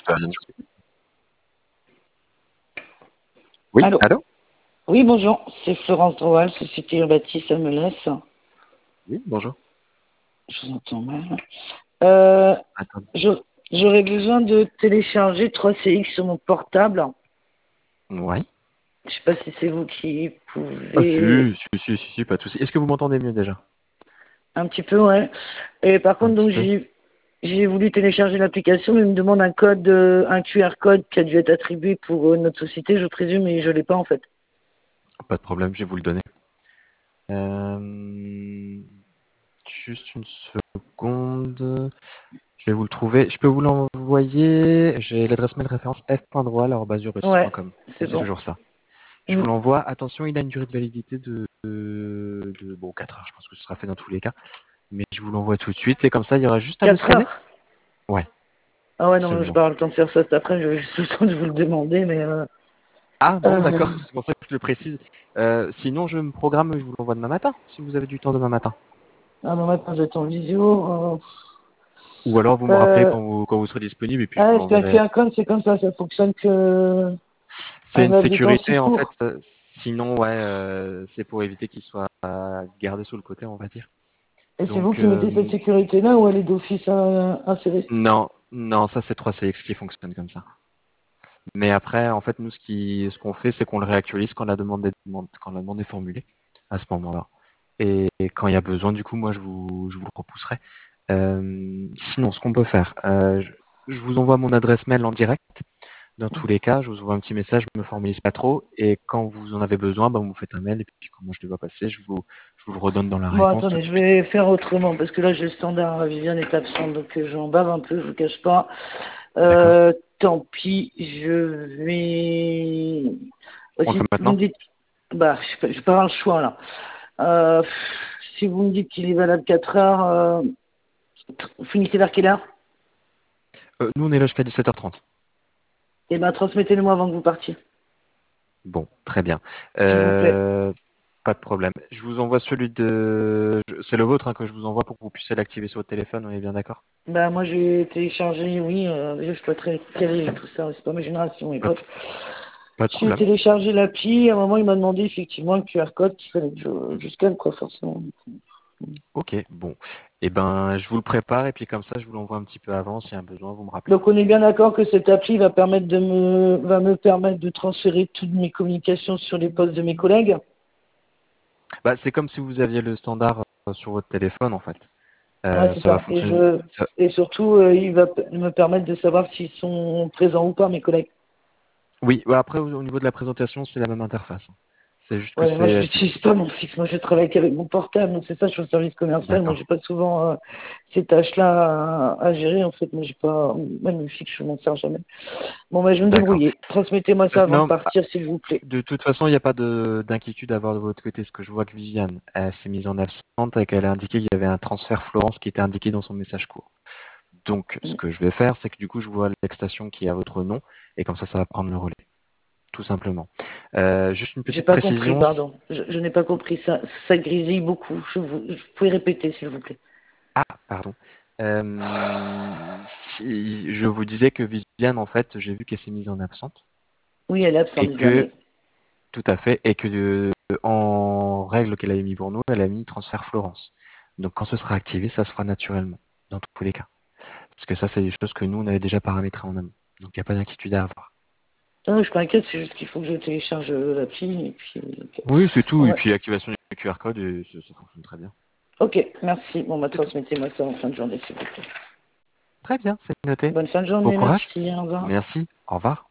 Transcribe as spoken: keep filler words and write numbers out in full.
expérience. Oui, Allô? allô? Oui, bonjour, c'est Florence Droual, Société Urbatis M L S. Oui, bonjour. Je vous entends mal. Euh, Attends. je- J'aurais besoin de télécharger trois C X sur mon portable. Ouais. Je sais pas si c'est vous qui Ah pouvez... si, si, si, si, si, pas de souci. Est-ce que vous m'entendez mieux déjà? Un petit peu, ouais. Et par Un contre, petit donc peu. j'ai j'ai voulu télécharger l'application, mais il me demande un code, euh, un Q R code qui a dû être attribué pour euh, notre société, je présume, et je l'ai pas en fait. Pas de problème, je vais vous le donner. Euh, Juste une seconde. Je vais vous le trouver. Je peux vous l'envoyer. J'ai l'adresse mail référence f.droit@urbatis point Ouais, com. c'est C'est bon. toujours ça. Je Mm. vous l'envoie. Attention, il a une durée de validité de, de, de- bon, quatre heures. Je pense que ce sera fait dans tous les cas. Mais je vous l'envoie tout de suite. Et comme ça, il y aura juste à le Quatre scanner. heures. Ouais, Ah ouais, non, mais je vais absolument. pas avoir le temps de faire ça cet après, j'ai juste le temps de vous le demander, mais... Euh, Ah bon, euh, d'accord. C'est pour ça que je le précise. Euh, sinon, je me programme. Je vous l'envoie demain matin, si vous avez du temps demain matin. ah non, maintenant j'étais en visio. Euh, Ou alors, vous me rappelez euh, quand vous, quand vous serez disponible et puis je vous ah, c'est un l'enverrai. Q R code, c'est comme ça, ça fonctionne que C'est un une laps de temps si sécurité en fait. court. euh, Sinon, ouais, euh, c'est pour éviter qu'il soit euh, gardé sous le côté, on va dire. Et c'est vous Donc qui mettez cette euh, sécurité-là ou elle est d'office euh, insérée? non, non, ça c'est trois C X qui fonctionne comme ça. Mais après, en fait, nous, ce qui, ce qu'on fait, c'est qu'on le réactualise quand la demande est, quand la demande est formulée à ce moment-là. Et, et quand il y a besoin, du coup, moi, je vous, je vous le repousserai. Euh, sinon, ce qu'on peut faire, euh, je, je vous envoie mon adresse mail en direct. Dans tous les cas, je vous envoie un petit message, je me formalise pas trop, et quand vous en avez besoin, bah, vous me faites un mail, et puis comment je le vois passer, je vous, je vous le redonne dans la Bon, réponse tout attendez, de je suite. vais faire autrement, parce que là j'ai le standard, Viviane est absente, donc euh, j'en bave un peu, je vous cache pas. D'accord? Euh, tant pis, je vais... On le fait Si vous me maintenant? dites... Bah, je vais pas avoir le choix, là. Euh, si vous me dites qu'il est valable quatre heures, euh, vous finissez vers quelle heure? Euh, nous, on est là jusqu'à dix-sept heures trente. Eh ben, transmettez-le-moi avant que vous partiez, Bon, très bien. s'il vous plaît. Euh, pas de problème. Je vous envoie celui de... je- C'est le vôtre hein, que je vous envoie pour que vous puissiez l'activer sur votre téléphone, on est bien d'accord? Bah, moi, j'ai téléchargé, oui, euh, je suis pas très calé et tout ça, c'est pas ma génération, Pas de, époque. pas de J'ai problème. téléchargé l'appli, à un moment, il m'a demandé effectivement le Q R code qu'il fallait que je, je scanne, quoi, forcément. Ok, bon. Eh ben, je vous le prépare, et puis comme ça, je vous l'envoie un petit peu avant. S'il y a un besoin, vous me rappelez. Donc, on est bien d'accord que cette appli va permettre de me, va me permettre de transférer toutes mes communications sur les postes de mes collègues. Bah, c'est comme si vous aviez le standard euh, sur votre téléphone, en fait. Ouais, Euh, c'est ça va ça. Et fonctionner. je, ça- et surtout, euh, il va p- me permettre de savoir s'ils sont présents ou pas, mes collègues. Oui, bah, après, au au niveau de la présentation, c'est la même interface. C'est juste que Ouais, mais moi, je c'est... c'est- n'utilise pas mon fixe. Moi, je travaille qu'avec mon portable. Donc, c'est ça, je suis au service commercial. Moi, D'accord. j'ai pas souvent euh, ces tâches-là à, à gérer. En fait, moi, j'ai pas, même le fixe, je m'en sers jamais. Bon, bah, je vais me D'accord. débrouiller. Transmettez-moi Euh, ça avant de Non, ah, partir, s'il vous plaît. de toute façon, il n'y a pas de- d'inquiétude à avoir de votre côté. Ce que je vois que Viviane elle s'est mise en absente et qu'elle a indiqué qu'il y avait un transfert Florence qui était indiqué dans son message court. Donc, ce que je vais faire, c'est que du coup, je vois l'extension qui est à votre nom et comme ça, ça va prendre le relais, tout simplement. Euh, juste une J'ai petite pas compris, précision. pardon. Je, je n'ai pas compris ça. Ça grésille beaucoup. Je vous, vous pouvez répéter, s'il vous plaît. Ah, pardon. Euh, si je vous disais que Viviane, en fait, j'ai vu qu'elle s'est mise en absente Oui, elle est absente et déjà, que, mais tout à fait, et que euh, en règle qu'elle avait mis pour nous, elle a mis transfert Florence. Donc, quand ce sera activé, ça se fera naturellement, dans tous les cas. Parce que ça, c'est des choses que nous, on avait déjà paramétrées en amont. Donc, il n'y a pas d'inquiétude à avoir. non, je suis pas inquiète. C'est juste qu'il faut que je télécharge euh, l'appli. Et puis, ok. Oui, c'est tout. Bon, Et ouais. puis, l'activation du Q R code, et ça, ça fonctionne très bien. Ok, merci. Bon, bah, C'est tout. transmettez-moi ça en fin de journée, s'il vous plaît. Très bien, c'est noté. Bonne fin de Bon journée, courage. merci. Au revoir. Merci. Au revoir.